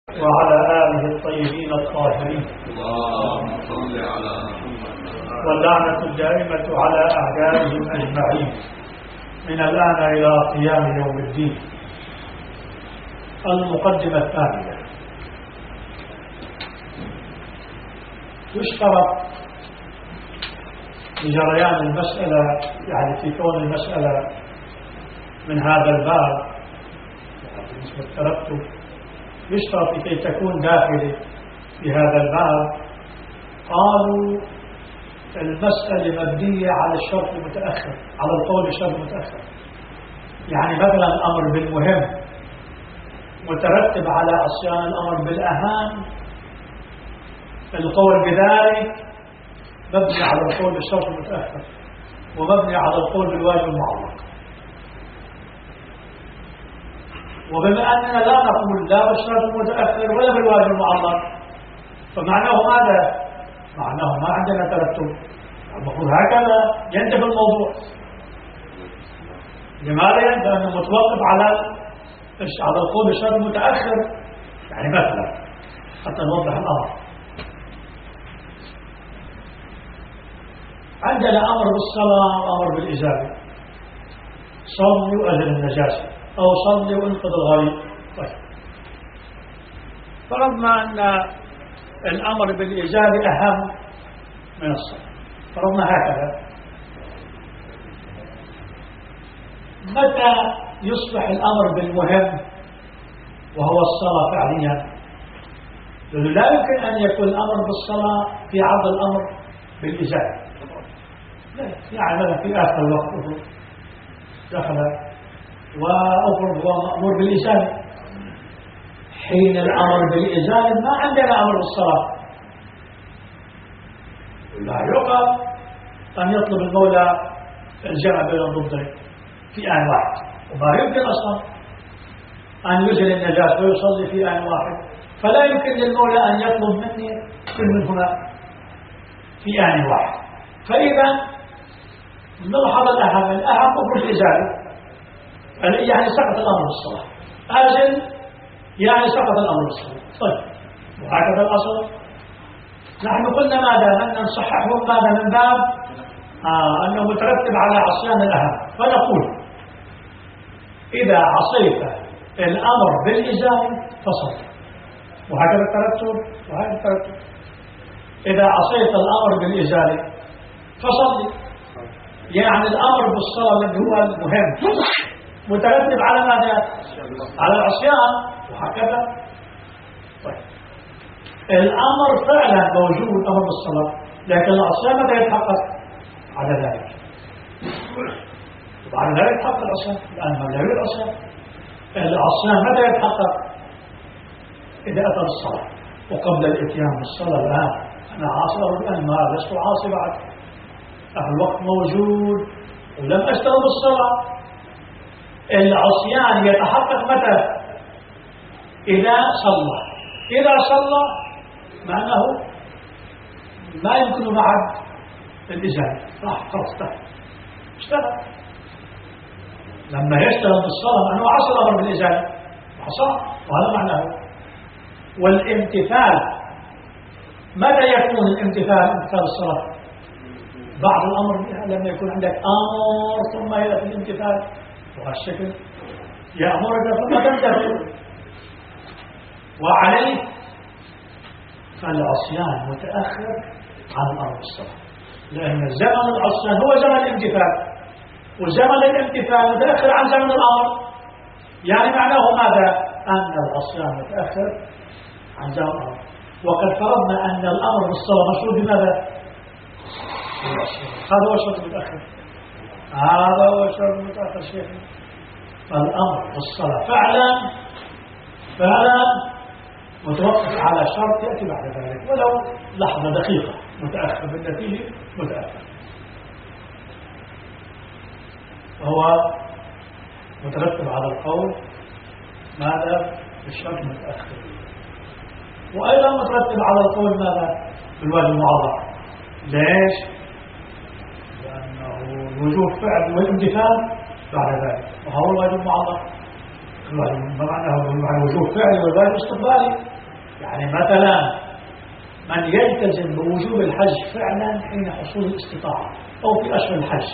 وعلى آله الطيبين الطاهرين، اللهم صل على محمد، واللعنة الدائمة على أعدائهم أجمعين من الآن إلى قيام يوم الدين. المقدمة الثانية: يشترط لجريان المسألة، يعني في كون المسألة من هذا الباب بالنسبة للترتب، يشترط لكي تكون داخلة في هذا الباب. قالوا المسألة مبنية على الشرط المتأخر، على القول بالشرط المتأخر. يعني مثلا الأمر بالمهم مترتب على عصيان الأمر بالأهم، القول بذلك مبني على القول بالشرط المتأخر ومبني على القول بالواجب المعلق. وبما أننا لا نقول لا بالشرط المتأخر ولا بالواجب المعلق، فمعناه ماذا؟ معناه ما عندنا ترتب. المفروض هكذا ينتهي الموضوع. لماذا ينتهي؟ لأنه متوقف على القول بالشرط المتأخر. يعني مثلا حتى نوضح الأمر، عندنا أمر بالصلاة وأمر بالإزالة، صلي وأزل النجاسة أو صلي وانقض الغريب. طيب، فرضنا أن الأمر بالإزالة أهم من الصلاة، فرضنا هكذا. متى يصبح الأمر بالمهم وهو الصلاة فعليا؟ لأنه لا يمكن أن يكون الأمر بالصلاة في عرض الأمر بالإزالة. يعني مثلا في آخر الوقت دخل وأفرض هو مأمور بالإزالة، حين الأمر بالإزالة ما عندنا أمر بالصلاة. لا يقال أن يطلب المولى الجمع بين الضدين في آن واحد، وما يمكن أصلا أن يزل النجاسة ويصلي في آن واحد. فلا يمكن للمولى أن يطلب مني كل منهما في آن واحد. فإذا نلحظ الأهم أمر الإزالة، يعني سقط الأمر بالصلاة. أزل يعني سقط الأمر بالصلاة. طيب، وهكذا الأصل. نحن قلنا ماذا؟ أن نصححه ماذا من باب أنه مترتب على عصيان الأهم، فنقول إذا عصيت الأمر بالإزالة فصل، وهكذا الترتب وهكذا الترتب. إذا عصيت الأمر بالإزالة فصل، يعني الأمر بالصلاة الذي هو المهم مترتب على ماذا؟ على العصيان، وهكذا. طيب، الأمر فعلا موجود، أمر بالصلاة، لكن العصيان متى يتحقق؟ على ذلك. وبعد ذلك يتحقق العصيان، لأن ما لا يوجد عصيان. العصيان متى يتحقق؟ إذا أتى بالصلاة. وقبل الإتيان بالصلاة الآن أنا عاصي الآن، ما لست عاصي بعد، الوقت موجود ولم أشتغل بالصلاة. العصيان يتحقق متى؟ إذا صلى. إذا صلى معناه ما يمكن بعد الإزالة، راح خلاص اشتغل. لما يشتغل بالصلاة معناه عصى الأمر بالإزالة، عصى، وهذا معناه. والامتثال متى يكون الامتثال؟ امتثال الصلاة بعد الأمر، لما يكون عندك أمر ثم يأتي الامتثال، وهالشكل يأمرك ثم تمتثل. وعليه فالعصيان متأخر عن الأمر بالصلاة، لأن زمن العصيان هو زمن الامتثال، وزمن الامتثال متأخر عن زمن الأمر. يعني معناه ماذا؟ أن العصيان متأخر عن زمن الأمر. وقد فرضنا أن الأمر بالصلاة مشروط بماذا؟ هذا هو الشرط المتأخر، هذا هو الشرط المتأخر شيخنا. فالأمر بالصلاة فعلا متوقف على شرط يأتي بعد ذلك، ولو لحظة دقيقة، متأخر بالنتيجة متأخر، وهو مترتب على القول ماذا؟ بالشرط المتأخر. وأيضا مترتب على القول ماذا؟ بالواجب المعلق. ليش؟ لأنه الوجوب فعل والامتثال بعد ذلك، وهو الواجب المعلق. الواجب بمعنى الوجوب فعل والواجب استقبالي، يعني مثلا من يلتزم بوجوب الحج فعلا حين حصول الاستطاعة أو في أشهر الحج،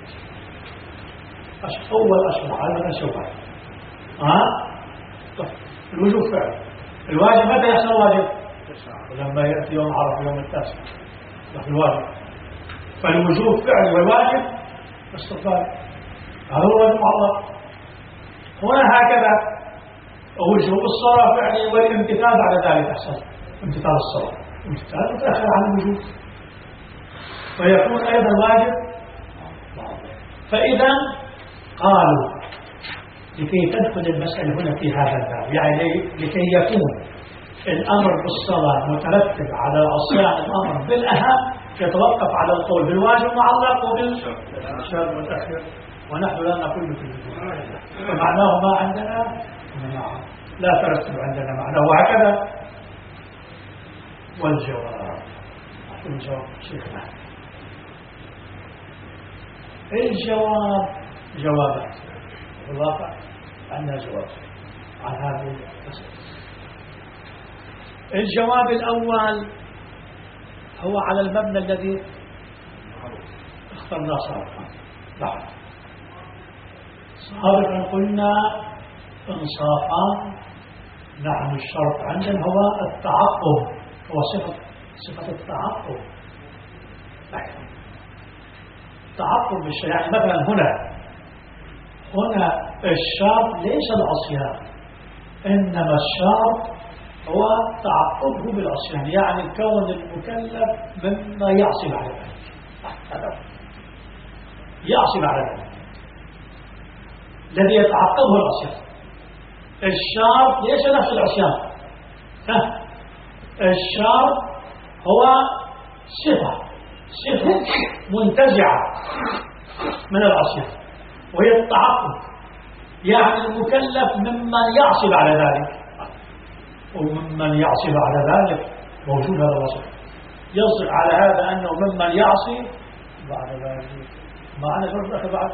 أول أشهر الحج شوال، طيب الوجوب فعلا. الواجب متى يحصل الواجب؟ لما يأتي يوم عرفة يوم التاسع في الواجب. فالوجوب فعل والواجب استقبال، هذا هو الواجب الله. هنا هكذا وجوب الصلاة فعلي والامتثال بعد ذلك يحصل امتثال الصلاة، امتثال متأخر عن الوجوب فيكون أيضا واجب. فإذا قالوا لكي تدخل المسألة هنا في هذا الباب، يعني لكي يكون الأمر بالصلاة مترتب على عصيان الأمر بالأهم يتوقف على القول بالواجب معلق وبالشرط متأخر، ونحن لا نقول في الوجوب، فمعناه ما عندنا لا ترتب عندنا معناه، وهكذا. والجواب شيخنا، الجواب جوابات في الواقع عندنا جواب عن هذه المسألة. الجواب الأول هو على المبنى الذي اخترناه سابقا. سابقا قلنا انصافا، نحن الشرط عندنا هو التعقب، هو صفة التعقب. التعقب بالشيء، يعني مثلا هنا الشرط ليس العصيان، إنما الشرط هو تعقبه بالعصيان، يعني كون المكلف مما يعصي على ذلك، يعصي على ذلك الذي يتعقبه العصيان. الشرط ليس نفس العصيان، الشرط هو صفة منتزعة من العصيان، وهي التعقب، يعني المكلف ممن يعصي على ذلك، وممن يعصي على ذلك موجود هذا الوصف، يصل على هذا أنه ممن يعصي بعد ذلك. معنى فرق بعد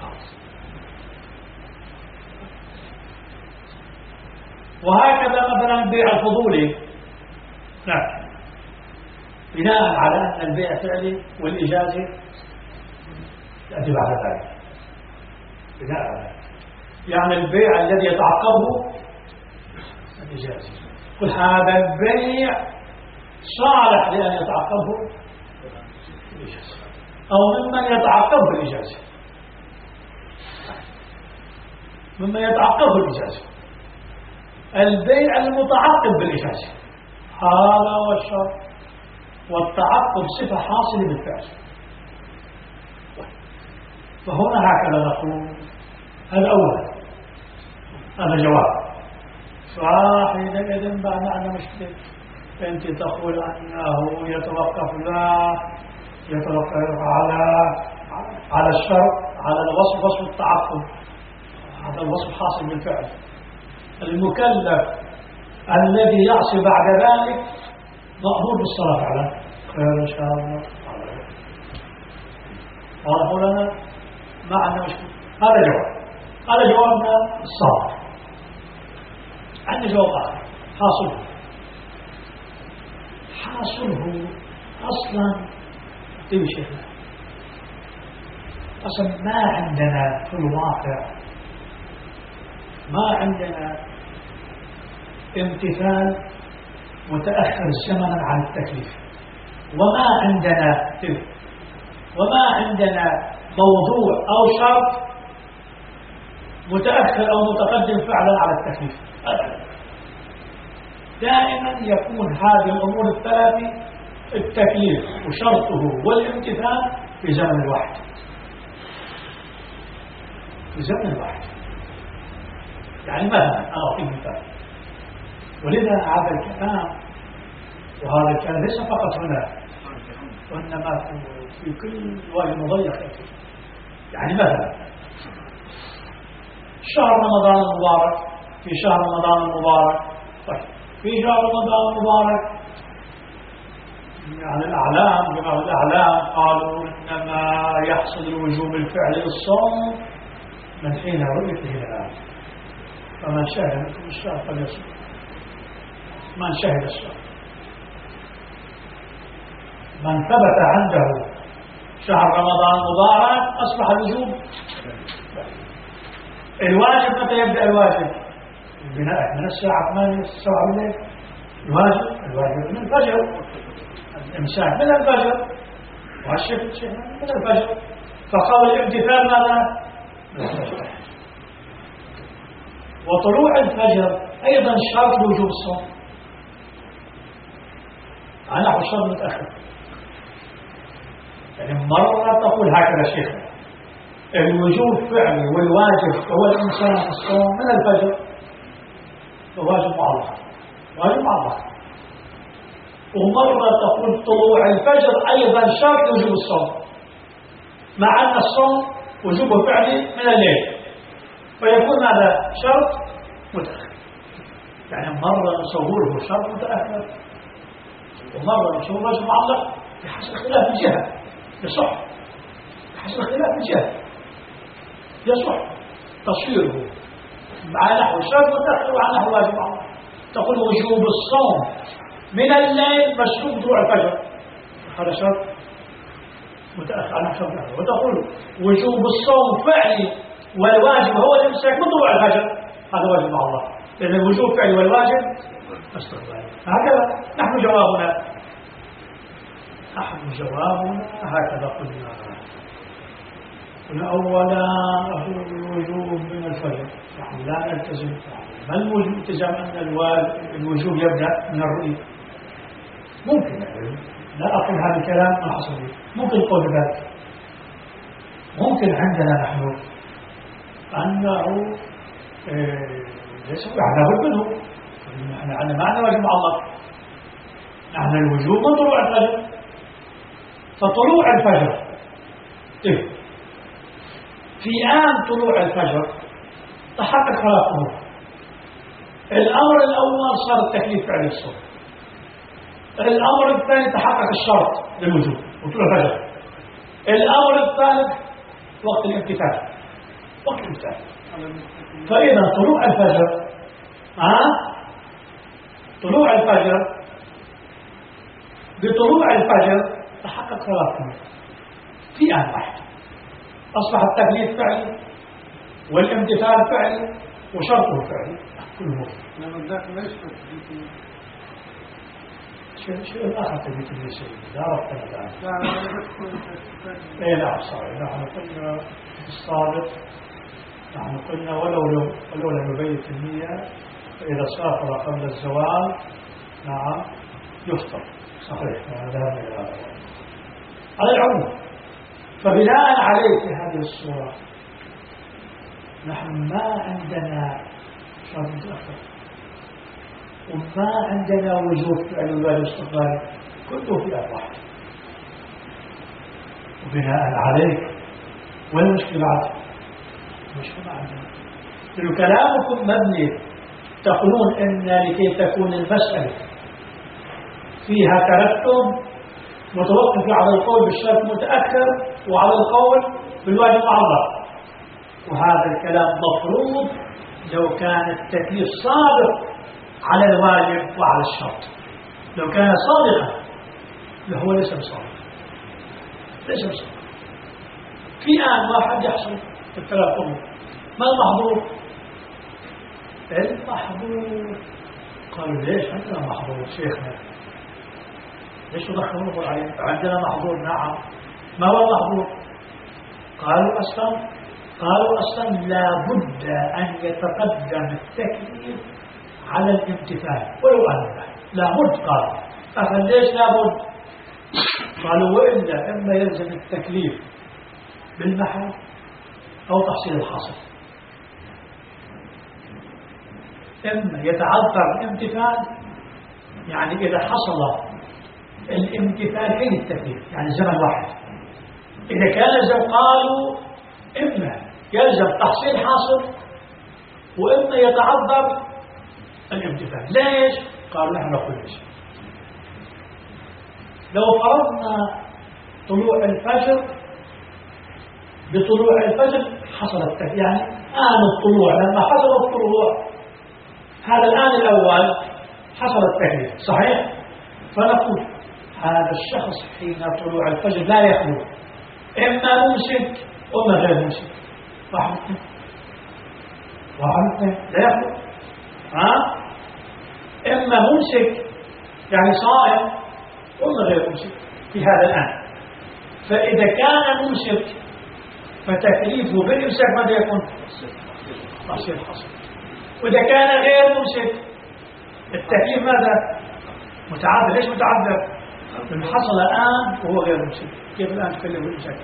وهكذا مثلا البيع الفضولي، نعم، بناء على أن البيع فعلي والإجازة يأتي بعد ذلك، بناء على ذلك يعني البيع الذي يتعقبه الإجازة، كل هذا البيع صالح لأن يتعقبه الإجازة أو ممن يتعقبه الإجازة، ممن يتعقبه الإجازة، البيع المتعقب بالإجازة هذا هو الشرط، والتعقب صفة حاصلة بالفعل. فهنا هكذا نقول هذا أولا، هذا جواب. فحينئذ بعد عندنا مشكلة، أنت تقول أنه يتوقف على الشرط، على الوصف، وصف التعقب، هذا الوصف حاصل بالفعل. المكلف الذي يعصي بعد ذلك مأمور بالصلاة فعلا، خير إن شاء الله. واضح لنا؟ ما عندنا مشكلة. هذا جوابنا الصالح. عندي جواب آخر، حاصله أصلا تبي شيخنا، أصلا ما عندنا في الواقع، ما عندنا امتثال متأخر زمنا عن التكليف، وما عندنا موضوع أو شرط متأخر أو متقدم فعلا على التكليف. دائما يكون هذه الأمور الثلاثة، التكليف وشرطه والامتثال في زمن الواحد، يعني مثلا أنا أعطيك مثال، ولذا هذا الكلام، وهذا الكلام ليس فقط هنا وإنما في كل وجه مضيق. يعني مثلا شهر رمضان المبارك، في شهر رمضان المبارك، طيب في شهر رمضان المبارك يعني جماعة الأعلام قالوا إنما يحصل الوجوب الفعلي للصوم من حين رؤيته الآن، فمن شاهد منكم الشهر فليصم. من شهد الشهر، من ثبت عنده شهر رمضان مبارك أصبح الوجوب. الواجب متى يبدأ الواجب؟ البناء من الساعة 8 الساعة بالليل. الواجب من الفجر، الإمساك من الفجر، والشفت من الفجر. فقول الامتثال ماذا؟ وطلوع الفجر أيضا شرط وجوب الصوم على نحو الشرط متأخر. يعني مرة تقول هكذا شيخ الوجوب فعلي والواجب هو الإنسان في الصوم من الفجر، وواجب معلق، واجب معلق. ومرة تقول طلوع الفجر أيضا شرط وجوب الصوم، مع أن الصوم وجوبه فعلي من الليل، فيكون هذا شرط متأخر. يعني مرة نصوره شرط متأخر، ومرة نصوره واجب معلق بحسب اختلاف الجهة، يصح بحسب اختلاف الجهة، يصح تصويره مع نحو شرط متأخر وعلى نحو واجب معلق. تقول وجوب الصوم من الليل مشروط طلوع الفجر، هذا شرط متأخر على نحو شرط متأخر. وتقول وجوب الصوم فعلي والواجب هو الإمساك من طلوع الفجر، هذا واجب مع الله، لأن الوجوب فعلي والواجب استقبال. هكذا نحن جوابنا هكذا قلنا أولا الوجوب من الفجر، نحن لا نلتزم. ما الالتزام أن الوجوب يبدأ من الرؤية؟ ممكن لا أقول هذا الكلام ما حصل لي، ممكن قول ذلك، ممكن عندنا نحن أنه ليس عذاب منه، نحن عندنا معنى واجب معلق، نحن الوجوب من طلوع الفجر. فطلوع الفجر في آن طلوع الفجر تحقق ثلاث أمور. الأمر الأول صار التكليف فعلي الصوم، الأمر الثاني تحقق الشرط للوجوب وطلوع الفجر، الأمر الثالث وقت الامتثال. فإذا طلوع الفجر طلوع الفجر بطلوع الفجر تحقق ثلاث أمور في آن واحد، أصبح التكليف فعلي والامتثال فعلي وشرطه فعلي كله. شيء آخر تبيت لي شيء لا ربطنا الآن. إيه نعم صحيح. نحن قلنا الصادق، نحن قلنا ولو لم يبيت النية فإذا سافر قبل الزوال نعم يفطر. صحيح ذهبنا إلى هذا على العموم. فبناء عليه في هذه الصورة نحن ما عندنا شرط متأخر وما عندنا وجوب فعل الواجب استقبال، كله في آن واحد. وبناء عليه والمشكلة عندنا لأن كلامكم مبني تقولون إن لكي تكون المسألة فيها ترتب متوقف على القول بالشرط متأخر وعلى القول بالواجب معلق، وهذا الكلام مفروض لو كان التكليف صادق على الواجب وعلى الشرط. لو كان صادقا هو ليس بصادق، ليس بصادق. في آن واحد يحصل الثلاث أمور. ما المحظور؟ المحظور قالوا ليش عندنا محظور شيخنا؟ ليش تدخلون القرآن؟ عندنا محظور. نعم. ما هو المحظور؟ قالوا أصلا لا بد أن يتقدم التكليف على الامتثال ولو أن لا بد. قال فليش لا بد؟ قالوا وإلا إما يلزم التكليف بالمحل أو تحصيل الحاصل، إما يتعذر الامتثال، يعني إذا حصل الامتثال حين التكليف يعني زمن واحد، إذا كان يلزم قالوا إما يلزم تحصيل حاصل وإما يتعذر الامتثال. ليش؟ قالوا نحن نقول ليش. لو فرضنا طلوع الفجر بطلوع الفجر حصل التكليف، يعني آن الطلوع لما حصل الطلوع هذا الآن الأول حصل التكليف صحيح، فنقول هذا الشخص حين طلوع الفجر لا يخلو، إما ممسك وإما غير ممسك، واحد اثنين لا يخلو. إما ممسك يعني صائم وإما غير ممسك في هذا الآن. فإذا كان ممسك فتكليفه بالإمساك ماذا يكون؟ تحصيل حاصل. وإذا كان غير ممسك التكليف ماذا؟ متعذر. ليش متعذر؟ لأنه حصل الآن وهو غير ممسك، كيف الآن تكلفه بالإمساك؟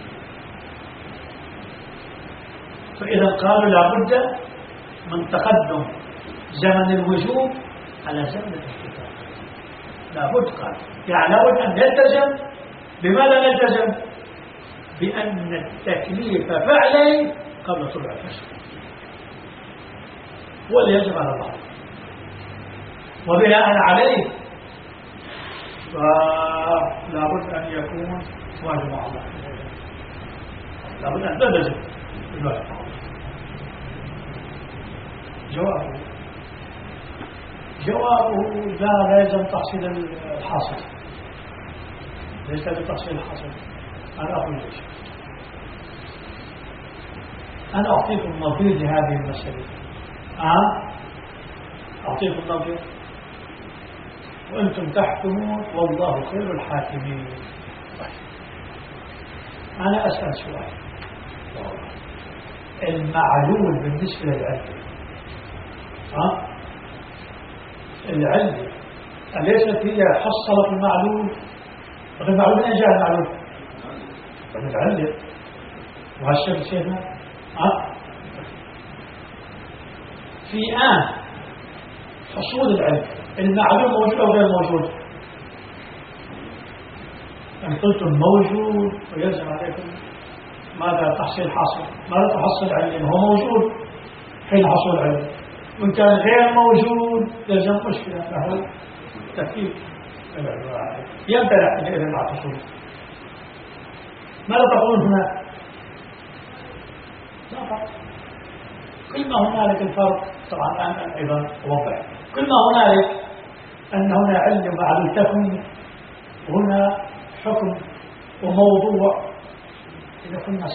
فإذا قالوا لابد من تقدم زمن الوجوب على زمن الاحتكاك، لابد. قال يعني لابد أن نلتزم. بماذا نلتزم؟ بأن التكليف فعلي قبل طلوع الفجر هو اللي يجب على الله، وبناء عليه فلابد أن يكون واجب على الله، لابد أن نلتزم بالواجب على الله. جوابه لا يلزم تحصيل الحاصل، ليس لتحصيل الحاصل. أنا أقول ليش. أنا أعطيكم نظير لهذه المسألة. أعطيكم نظير وأنتم تحكمون والله خير الحاكمين. أنا أسأل سؤال، المعلول بالنسبة للعلم، العلم أليست هي حصلت المعلول؟ المعلول من أين جاء المعلول؟ من العلم. وهالشيء شيء في آن حصول العلم المعلوم موجود أو غير موجود؟ أن قلتم موجود ويلزم عليكم ماذا؟ تحصيل حاصل. ماذا تحصل علم؟ هو موجود حين حصول العلم، وإن كان غير موجود يلزم مشكلة له تكليف يمتنع إذا مع حصوله. ماذا تقولون هنا؟ لا فرق. كل ما هنالك الفرق طبعا الآن أيضا أوضح. كل ما هنالك أن هنا علم معلول تكوين، هنا حكم وموضوع. إذا كنا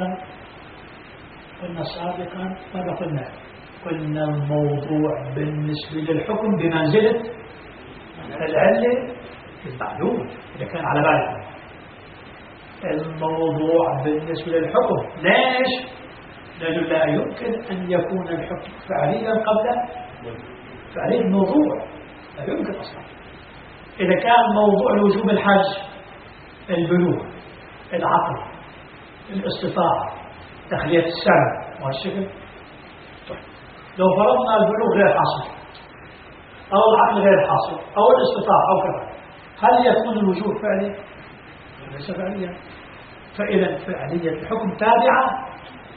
سابقا ماذا قلنا؟ قلنا الموضوع بالنسبة للحكم بمنزلة العلم المعلوم إذا كان على بالكم. الموضوع بالنسبة للحكم ليش؟ لأنه لا يمكن أن يكون الحكم فعليا قبل فعليه الموضوع، لا يمكن أصلا. إذا كان موضوع الوجوب الحج، البلوغ، العقل، الاستطاعة، تخلية السنة وهالشكل، لو فرضنا البلوغ غير حاصل أو العقل غير حاصل أو الاستطاعة أو كذا، هل يكون الوجوب فعلي؟ ليس فعليا. فإذا فعلية الحكم تابعة،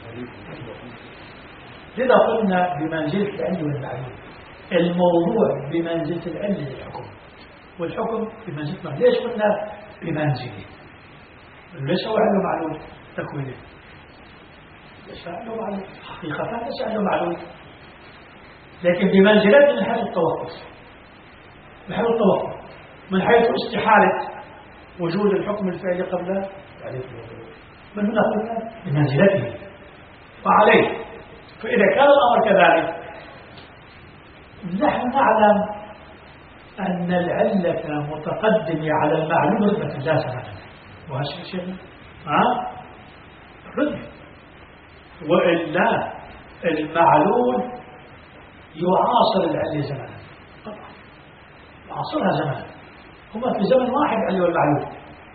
لذا قلنا بمنزلة العلم والمعلوم. الموضوع بمنزلة العلم للحكم، والحكم بمنزلة. ليش قلنا بمنزله؟ ليس هو علم معلوم تكوينه، ليس علم معلوم حقيقة، ليس علم معلوم، لكن بمنزلته من حيث التوقف، من حيث التوقف، من حيث استحالة وجود الحكم الفعلي قبل تعريف الوضوء. من هنا قلنا بمنزلته وعليه. فإذا كان الأمر كذلك، نحن نعلم أن العلة متقدمة على المعلوم رتبة لا سنة، وهذا شيء رتبة. وإلا المعلول يعاصر العلة زمانا، يعاصرها زمانا، هما في زمن واحد علي والمعلول،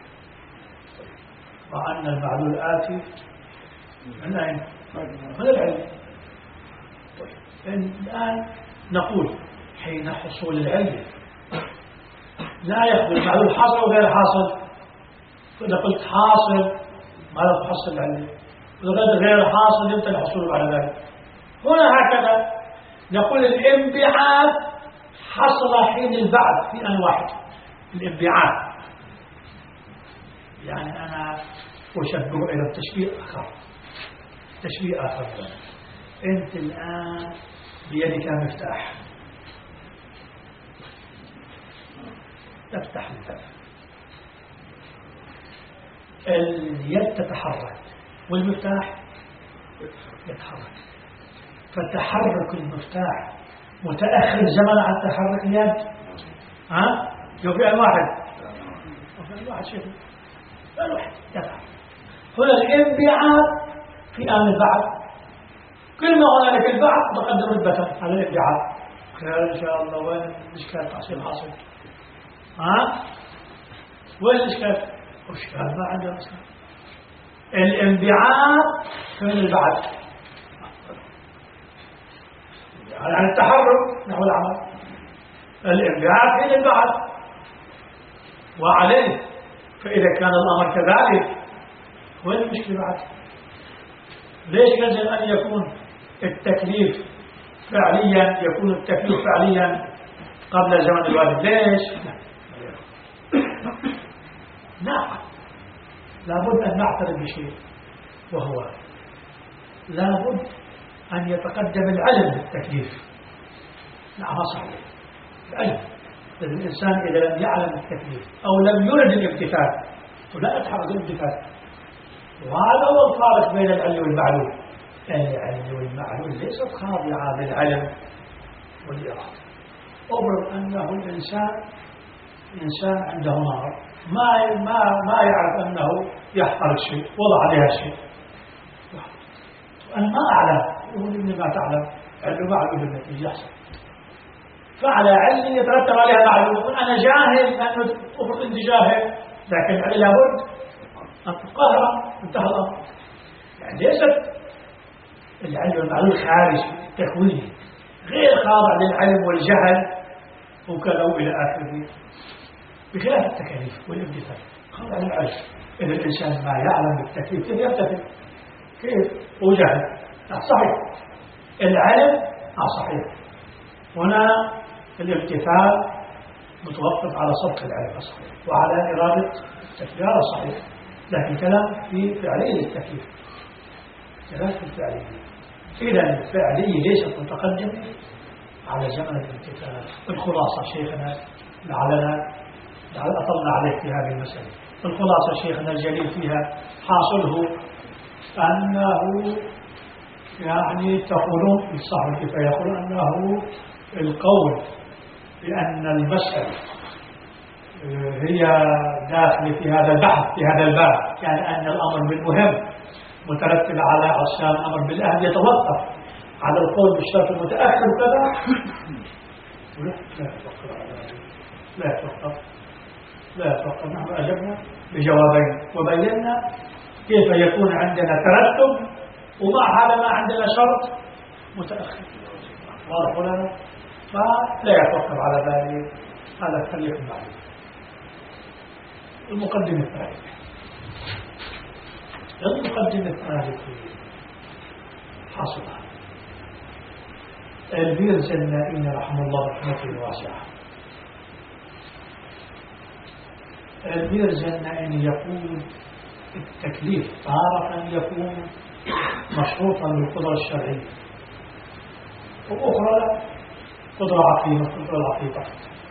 مع أن المعلول آتي من أين؟ من العلم. طيب الآن نقول حين حصول العلم لا يخبر المعلول حاصل أو غير حاصل. فإذا قلت حاصل ماذا تحصل العلم؟ وإذا قلت غير حاصل يمكن الحصول بعد ذلك. هنا هكذا نقول الانبعاث حصل حين البعث في آن واحد. الانبعاث يعني أنا أشبه إلى التشبيه آخر، تشبيه آخر. أنت الآن بيدك مفتاح، تفتح الفم، اليد تتحرك والمفتاح يتحرك، فتحرك المفتاح متأخر زمن عن تحرك اليد. شوف في واحد شيء الواحد يفعل هنا الانبعاث في آن البعث، كل ما هنالك البعث تقدم رتبة على الانبعاث. خير إن شاء الله. وين الإشكال تحصيل حاصل؟ وين الإشكال؟ إشكال ما عنده أصلا. الانبعاث من البعث عن التحرك نحو العمل، الانبعاث من البعث وعليه. فإذا كان الأمر كذلك وين المشكلة بعد؟ ليش يجب أن يكون التكليف فعليا، يكون التكليف فعليا قبل زمن الوالد؟ ليش؟ نعم، لابد أن نعترف بشيء، وهو لابد أن يتقدم العلم بالتكليف. نعم صحيح، العلم. الإنسان إذا لم يعلم التكليف أو لم يرد الامتثال فلا يتحرك الامتثال. وهذا هو الفارق بين العلم والمعلوم. العلم والمعلوم ليست خاضعة للعلم والإرادة. أمر أنه إنسان عنده نار ما يعرف أنه يحترق شيء، وضع عليها شيء، أنا ما أعلم، يقول إني ما تعلم، علم معلوم بالنتيجة يحصل. فعلى علم يترتب عليها معلوم. أنا جاهل لأنه أفرض أنت جاهل، لكن لابد أن تقهر، انتهى الأمر. يعني ليست العلم والمعلوم خارج التكوين، غير خاضع للعلم والجهل وكذا إلى آخره، بخلاف التكاليف والامتثال خاضع للعلم. إذا الإنسان ما يعلم بالتكليف كيف يمتثل؟ كيف؟ وجهل. صحيح العلم صحيح. هنا الامتثال متوقف على سبق العلم صحيح، وعلى إرادة التكليف صحيح، لكن كلام في فعلية التكليف، كلام في الفعلية. إذا الفعلية ليست متقدمة على زمن الامتثال. الخلاصة شيخنا لعلنا أطلنا عليك في هذه المسألة. الخلاصة شيخنا الجليل فيها حاصله أنه يعني تقولون في صاحب الكفاية يقول أنه القول بأن المسألة هي داخل في هذا البحث في هذا الباب، يعني أن الأمر بالمهم مترتب على عصيان الأمر بالأهل يتوقف على القول بالشرط المتأخر وكذا. لا يتوقف. نحن أجبنا بجوابين وبينا كيف يكون عندنا ترتب ومع هذا ما عندنا شرط متأخر. واضح لنا؟ فلا يتوقف على ذلك. هذا خليكم معي. المقدمة الثالثة حصلها البيرز النائين رحمه الله رحمته الواسعة. البيرز النائين يقول التكليف تارة يكون مشروطا بالقدرة الشرعية، وأخرى لا، قدرة عقيمة، قدرة العقيدة.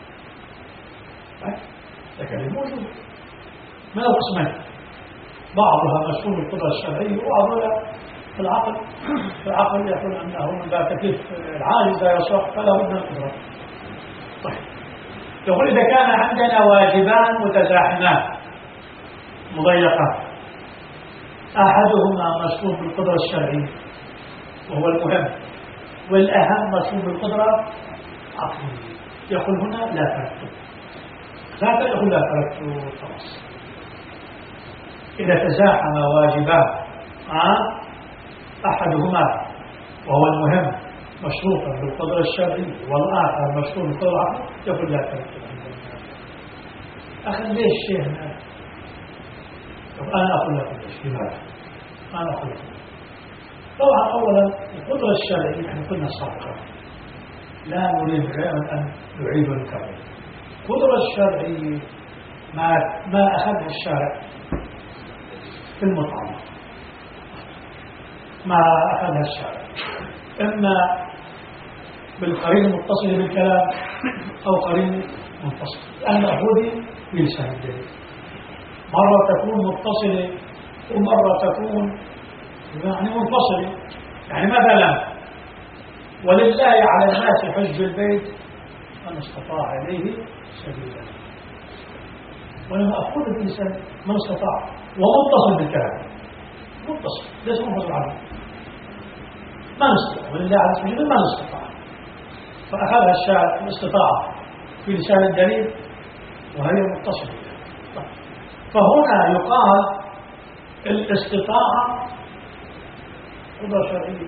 التكليف موجود من القسمين، بعضها مشروط بالقدرة الشرعية وبعضها في العقل. في العقل يقول أنه من باب تكليف العاجز لا يصح فلا بد من القدرة. طيب يقول إذا كان عندنا واجبان متزاحمان مضيقان، أحدهما مشروط بالقدرة الشرعية وهو المهم، والأهم مشروط بالقدرة عقلية، يقول هنا لا ترتب. يقول لا ترتب خلاص. إذا تزاحم واجبان أحدهما وهو المهم مشروطا بالقدرة الشرعية والآخر مشروط بالقدرة العقلية، يقول لا ترتب. أخي ليش شيخنا؟ أنا أقول لكم ليش. لماذا؟ أنا أقول لكم طبعا أولا القدرة الشرعية نحن قلنا سابقا لا نريد غير أن نعيد ونكرر. القدرة الشرعية ما أخذها الشارع في المطعم، ما أخذها الشارع إما بالقرين المتصل بالكلام أو قرين منفصل، لأن مأخوذ بلسان الدليل. مرة تكون متصلة ومرة تكون يعني منفصلة. يعني مثلا ولله على الناس حج البيت من استطاع إليه سبيلا، ولما أخذ الإنسان من استطاع ومتصل بالكلام، متصل ليس منفصل عنه، من استطاع، ولله على الناس حج البيت من استطاع، فأخذها الشاعر الاستطاعة في لسان الدليل وهي متصلة. فهنا يقال الاستطاعة قدرة شرعية،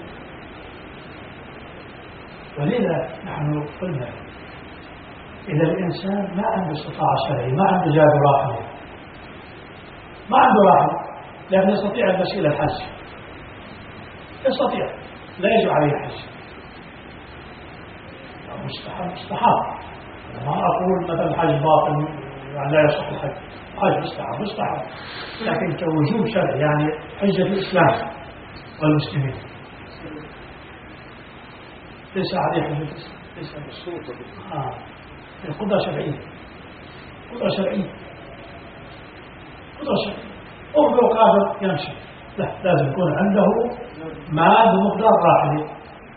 ولذا نحن قلنا إذا الإنسان ما عنده استطاعة شرعية، ما عنده جاب راحة، ما عنده راحة، لكن يستطيع المشي إلى الحج، يستطيع، لا يجب عليه الحج، مستحب. ما أقول مثلا الحج باطل يعني لا يصح الحج، حج مستحب، لكن كوجوب شرعي يعني حجة الإسلام والمسلمين ليس عليه حجة الإسلام، ليس بالسلطة. القدرة شرعية، قدرة شرعية، قدرة شرعية. أرجو قادر يمشي، لا، لازم يكون عنده مال بمقدار راحله.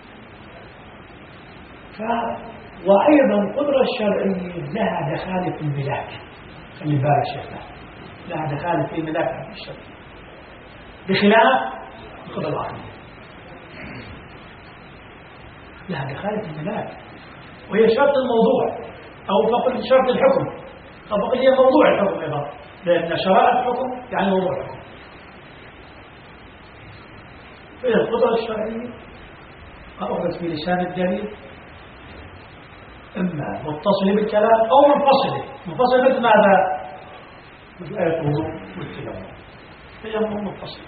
وأيضا القدرة الشرعية لها دخالة في الملاك، خلي بالك شيخنا، لها دخالة في ملاك الشرع بخلاف القدرة العقلية، لها دخالة في الملاك، وهي شرط الموضوع أو فقط شرط الحكم، أو فقط هي موضوع الحكم أيضا، لأن شرائط الحكم يعني موضوع الحكم. فهي القدرة الشرعية أخذت في لسان الدليل إما متصلة بالكلام أو منفصلة. منفصلة مثل ماذا؟ مثل آية الوضوء والتيمم، تيمم متصل.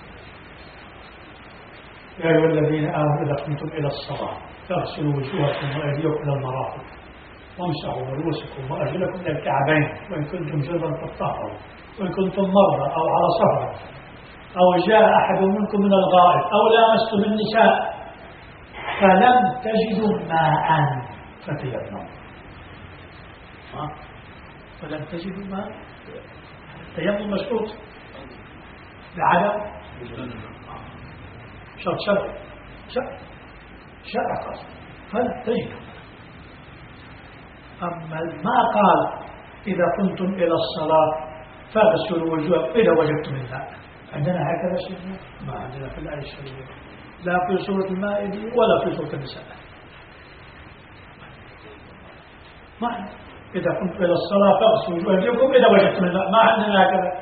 يا أيها الذين آمنوا إذا قمتم إلى الصلاة فاغسلوا وجوهكم وأيديكم إلى المرافق وامسحوا برؤوسكم وأرجلكم إلى الكعبين وإن كنتم جنبا فاطهروا وإن كنتم مرضى أو على سفر أو جاء أحد منكم من الغائط أو لامستم النساء فلم تجدوا ماء فتيمموا. فلم تجدوا ماء، التيمم مشروط بعدم شرط شرع قصد، فلم تجدوا. أما ما قال إذا كنتم إلى الصلاة فاغسلوا وجوهكم إذا وجدتم الماء، عندنا هكذا شيء؟ ما عندنا في الآية الشريفة، لا في سورة المائدة ولا في سورة النساء. ما إذا كنتم إلى الصلاة فاغسلوا وجوهكم إذا وجدتم الماء، ما عندنا هكذا.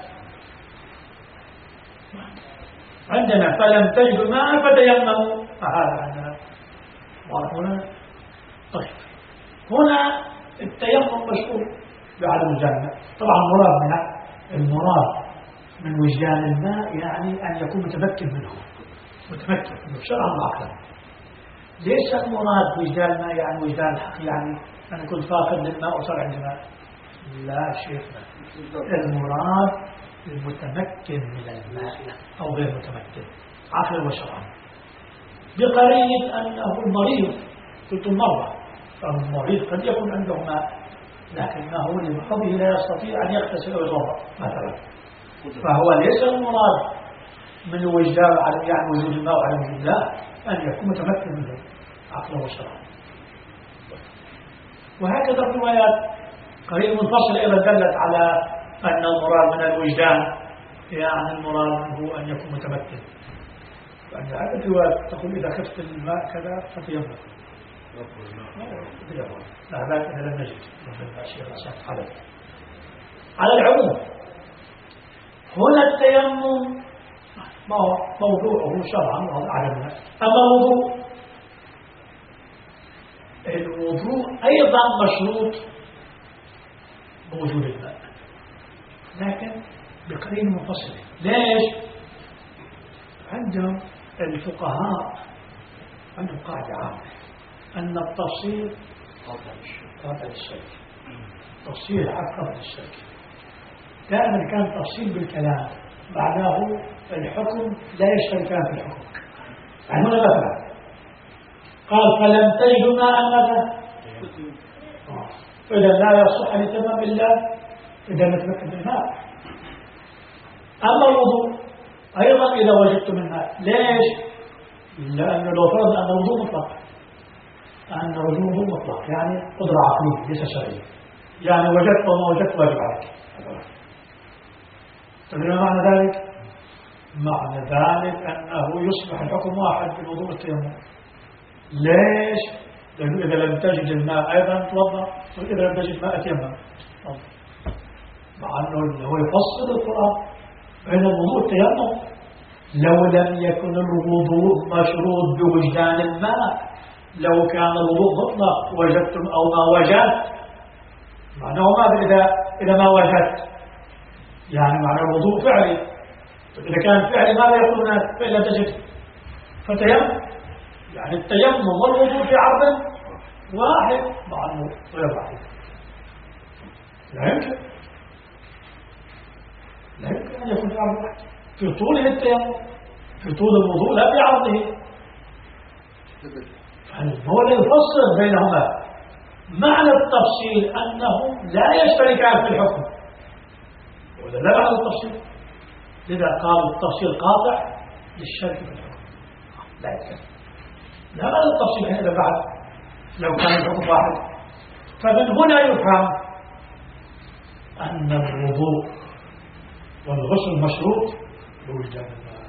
عندنا فلم تجدوا ماء فتيمموا، فهذا عندنا. وهنا طيب، هنا التيمم مشروط بعدم الجنة. طبعا المراد من وجدان الماء يعني أن يكون متمكن منه، شرعا وعقلا. ليس المراد وجدان الماء يعني وجدان الحق، يعني أنا كنت فاقد للماء وصار عندي ماء. لا شيخنا، المراد المتمكن من الماء أو غير متمكن عقلا وشرعا، بقرينة أنه المريض. قلت المرضى، فالمريض قد يكون عنده ماء لكنه لمرضه لا يستطيع أن يغتسل أو يتوضأ مثلا، فهو ليس المراد من وجدان يعني وجود الماء وعدم وجود الله أن يكون متمكن منه عقلا وشرعا. وهكذا الروايات قريب منفصل أيضا دلت على أن المراد من الوجدان يعني المراد هو أن يكون متمكن. يعني هذه الرواية تقول إذا خفت الماء كذا فتيمم. لا لكن لم نجد على العموم. هنا التيمم موضوعه شرعا وعلى الماء. أما الوضوء أيضا مشروط بوجود الماء لكن بقرينة منفصلة. ليش؟ عندهم الفقهاء عندهم قاعدة عامة أن التفصيل قاطع الشرك، تفصيل حق قاطع الشرك. دائما كان تفصيل بالكلام معناه الحكم لا يشتركان في الحكم. يعني هنا مثلا قال فلم تجدوا ماء ماذا؟ فإذا لا يصح التيمم إلا إذا نتمكن بالماء. أما الوضوء أيضا إذا وجدت من ماء. ليش؟ لأنه لو فرض أن الوضوء مطلق، أن الوضوء مطلق يعني قدرة عقلية ليس شرعية، يعني وجدت وما وجدت واجب عليك. تدري ما معنى ذلك؟ معنى ذلك أنه يصبح الحكم واحد في الوضوء والتيمم. ليش؟ لأنه إذا لم تجد الماء أيضا توضأ، وإذا لم تجد ماء تيمم. مع أنه هو يفصل القرآن بين الوضوء والتيمم. لو لم يكن الوضوء مشروط بوجدان الماء، لو كان الوضوء مطلق وجدتم أو ما وجدت، معناه ماذا إذا ما وجدت؟ يعني معنى الوضوء فعلي. إذا كان فعلي ماذا يقول الناس؟ فإلا تجد فتيمم، يعني التيمم والوضوء في عرض واحد مع أنه غير واحد. لا يمكن أن يكون في عرض واحد، في طوله التيمم، في طول الوضوء لا في عرضه. هو لا يفصل بينهما. معنى التفصيل أنهم لا يشتركان في الحكم، ولا لا معنى التفصيل. لذا قالوا التفصيل قاطع للشرك في الحكم. لا يمكن. لا معنى التفصيل هذا بعد لو كان الحكم واحد. فمن هنا يفهم أن الوضوء والغسل مشروط بوجدان الماء.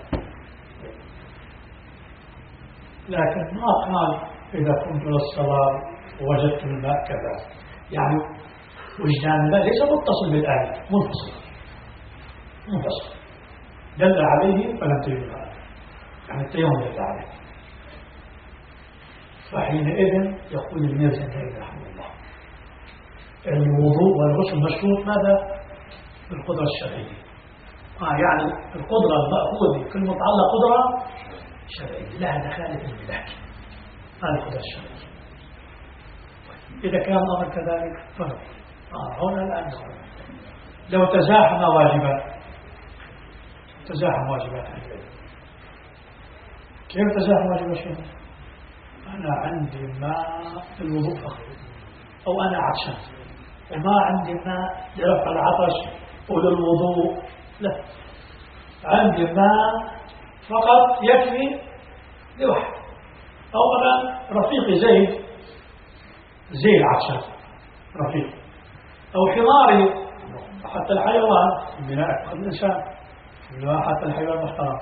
لكن ما قال إذا كنت للصلاة ووجدت الماء كذا، يعني وجدان الماء ليس متصل بالآية، منفصل دل عليه فلم تجد الماء، يعني التيمم دل عليه. فحينئذ يقول الميزاني رحمه الله الوضوء والغسل مشروط ماذا؟ بالقدرة الشرعية. يعني القدرة المأخوذة كلمة الله قدرة شرعية لا دخل في البلاد، هذه القدرة الشرعية. إذا كان الأمر كذلك فرق. هنا الآن لو تزاحم واجبات كيف تزاحم واجبات الشيخ؟ أنا عندي ماء في الوضوء فقط، أو أنا عطشان وما عندي ماء لرفع العطش وللوضوء، لا، عندي ماء فقط يكفي لوحده. أو أنا رفيقي زي العطشان رفيق، أو حماري، حتى الحيوان بناء الإنسان، حتى الحيوان محترم،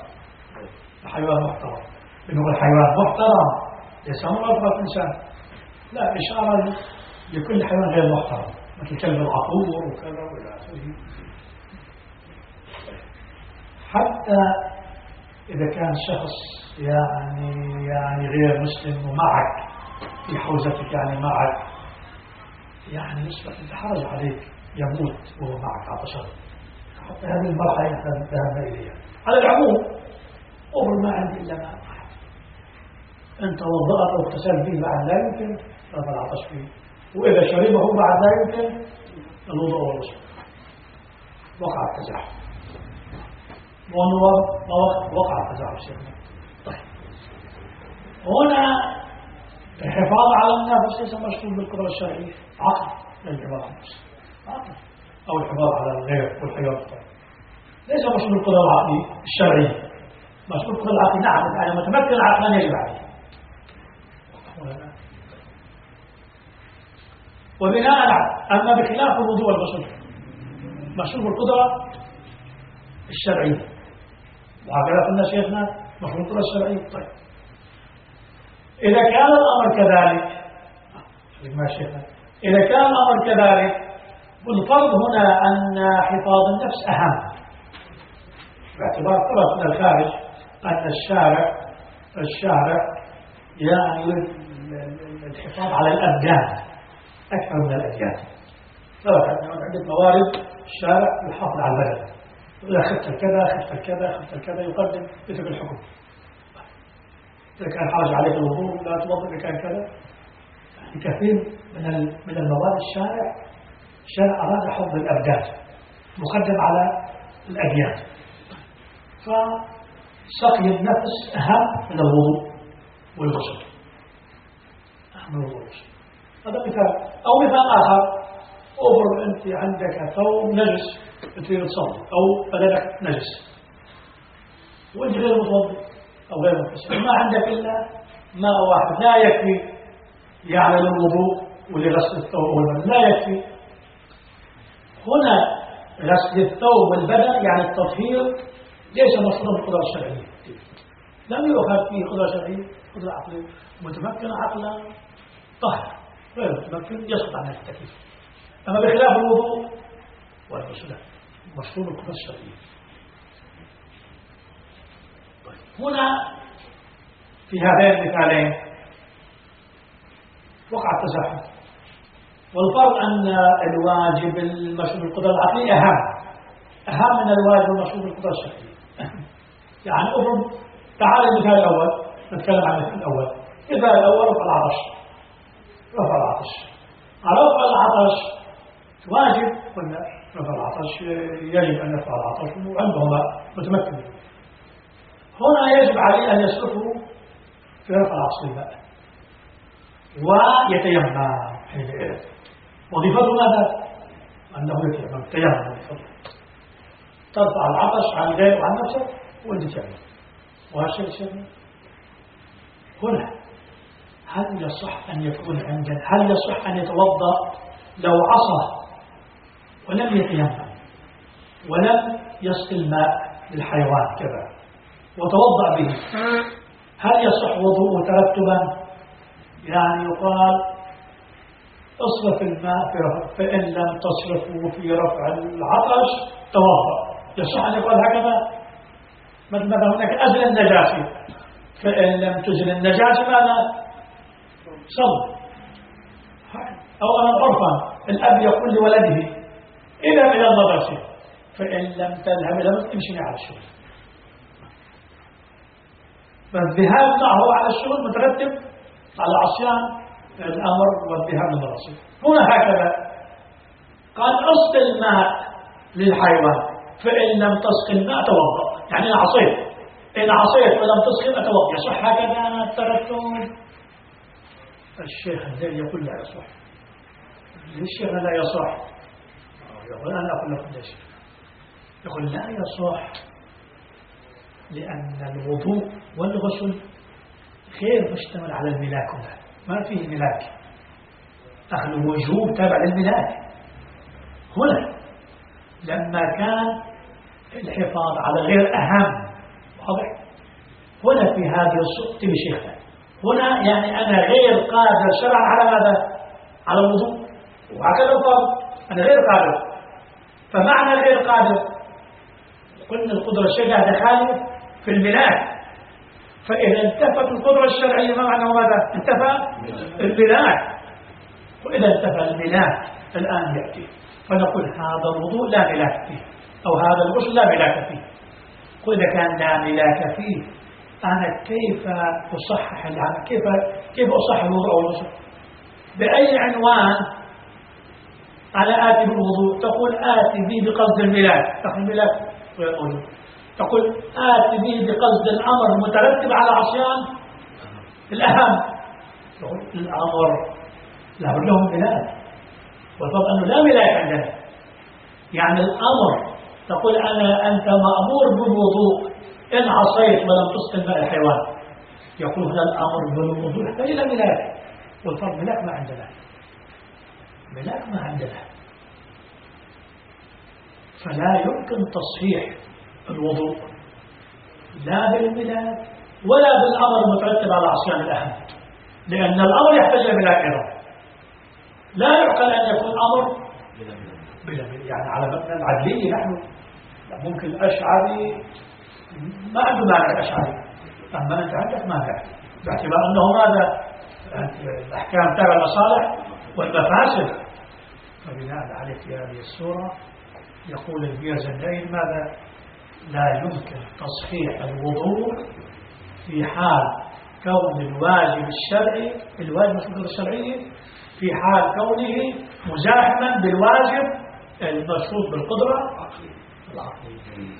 بنقول الحيوان محترم ليس مرتبط الإنسان، لا، إشارة لكل حيوان غير محترم مثل كلب العقور وكذا وإلى آخره. حتى إذا كان شخص يعني غير مسلم ومعك في حوزتك، يعني معك، يعني نسبة الحرج عليك يموت وهو معك عطشان، حتى هذه المرحلة ذهبنا إليها. على العموم أمر ما عندي إلا ماء، أنت وضأت واغتسلت به بعد لا يمكن رفع العطش فيه، وإذا شربه بعد لا يمكن الوضوء والغسل، وقع التزاحم. وقع التزاحم شيخنا. طيب هنا الحفاظ على النفس ليس مشغول بالقدرة الشرعية، عقل للحفاظ على النفس، عقل، أو الحفاظ على الغير والحياة. ليس مشغول بالقدرة العقلية الشرعية، مشغول بالقدرة العقلية. نعم، يعني متمكن عقلا يجب عليه. وبناء على أما بخلاف الوضوء والغسل مشغول بالقدرة الشرعية، وهكذا قلنا شيخنا مشغول بالقدرة الشرعية. طيب إذا كان الأمر كذلك، إذا كان الأمر كذلك، والفرض هنا أن حفاظ النفس أهم، باعتبار طرف من الخارج أن الشارع يعني الحفاظ على الأبدان أكثر من الأديان. فلو عندك موارد الشارع يحافظ على البلد، إذا خفت كذا يقدم مثل الحكم. إذا كان حاجة عليك الوضوء لا توضأ، إذا كان كذا، يعني كثير من المواد الشارع أراد حفظ الأبدان مقدم على الأديان. فسقي النفس أهم من الوضوء والغسل، أهم من الوضوء والغسل. هذا مثال. أو مثال آخر، أفرض أنت عندك ثوب نجس تريد تصلي أو بدنك نجس وأنت غير متوضئ أو غير مغتسل ما عندك إلا ماء واحد لا يكفي يعني للوضوء ولغسل الثوب والبدن لا يكفي. هنا غسل الثوب والبدن يعني التطهير ليس مفروض بالقدرة الشرعية، لم يؤخذ فيه قدرة شرعية، قدرة عقلية. متمكن عقلا طهر، غير متمكن يسقط عن التكليف. أما بخلاف الوضوء والغسل مفروض بالقدرة الشرعية. هنا في هذين المثالين وقع التزاحم، والفرق أن الواجب المشروط بالقدرة العقلية أهم من الواجب المشروط بالقدرة الشرعية. يعني أفرض تعال المثال الأول، نتكلم عن المثال الأول. المثال الأول رفع العطش. على رفع العطش واجب قلنا رفع العطش يجب أن يرفع العطش وعندهما متمكن. هنا يجب عليه أن يسلكه في رفع العطش الماء ويتيمم حينئذ. وظيفته ماذا؟ أنه يتيمم تيمم وظيفته ترفع العطش عن غيره وعن نفسه وأنت تيمم. وهذا الشيء هنا هل يصح أن يكون عندنا، هل يصح أن يتوضأ لو عصى ولم يتيمم ولم يسقي الماء للحيوان كذا وتوضأ به، هل يصح وضوءه ترتبا؟ يعني يقال اصرف الماء فإن لم تصرفه في رفع العطش توضأ. يصح أن يقال هكذا؟ مثلا هناك أزل النجاسة فإن لم تزل النجاسة ماذا؟ صل. أو أنا عرفا الأب يقول لولده اذهب إلى المدرسة فإن لم تذهب إلى المدرسة امشي على الشغل. فالذهاب معه على الشغل مترتب على عصيان الأمر والذهاب للمدرسة. هنا هكذا قال أسقي الماء للحيوان فإن لم تسقي الماء توضأ. يعني إن عصيت ولم تسقي أتوضأ. يصح هكذا الترتب؟ الشيخ الذي يقول لا يصح. الشيخ لا يصح يقول أنا أقول لكم ليش. يقول لا يصح لأن الوضوء والغسل غير مشتمل على الملاك. ما فيه ملاك. أهل الوجوب تابع للملاك. هنا لما كان الحفاظ على غير أهم واضح. هنا في هذه الصورة بشيخنا هنا يعني أنا غير قادر شرعا على ماذا؟ على الوضوء. وهكذا الفرض أنا غير قادر. فمعنى غير قادر قلنا القدرة الشرعية دخاله في الملاك. فإذا انتفت القدرة الشرعية ما معنى ماذا؟ انتفى الملاك. وإذا انتفى الملاك الآن يأتي فنقول هذا الوضوء لا ملاك فيه أو هذا الغسل لا ملاك فيه. وإذا كان لا ملاك فيه أنا كيف أصحح العمل؟ كيف أصحح الوضوء أو الغسل؟ بأي عنوان أنا آتي بالوضوء؟ تقول آتي به بقصد الملاك. تقول الملاك تقول آتي به بقصد الأمر المترتب على عصيان الأهم. تقول الأمر لا بد لهم ملاك والفرق أنه لا ملاك عندنا. يعني الأمر تقول أنت مأمور بالوضوء إن عصيت ولم تسقي الماء الحيوان. يقول هنا الأمر بالوضوء يحتاج إلى ملاك والفرق ملاك ما عندنا. ملاك ما عندنا. فلا يمكن تصحيح الوضوء لا بالملاك ولا بالأمر المترتب على عصيان الأهم لأن الأمر يحتاج إلى ملاك أيضا. لا يعقل أن يكون أمر بلا يعني على مبنى العدلية. نحن ممكن الأشعري ما عنده مانع الأشعري أما أنت عندك مانع باعتبار أنه ماذا؟ الأحكام تابع المصالح والمفاسد. فبناء عليه في هذه السورة يقول البيرزندين ماذا؟ لا يمكن تصحيح الوضوء في حال كون الواجب الشرعي الشرعي في حال كونه مزاحما بالواجب المشروط بالقدرة العقلية.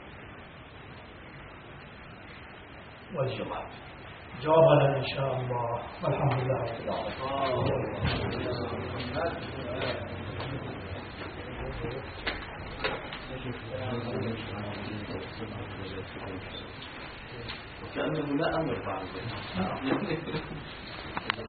والجواب جواب لنا إن شاء الله والحمد لله رب العالمين. وكأنه لا أمر بعد ذلك.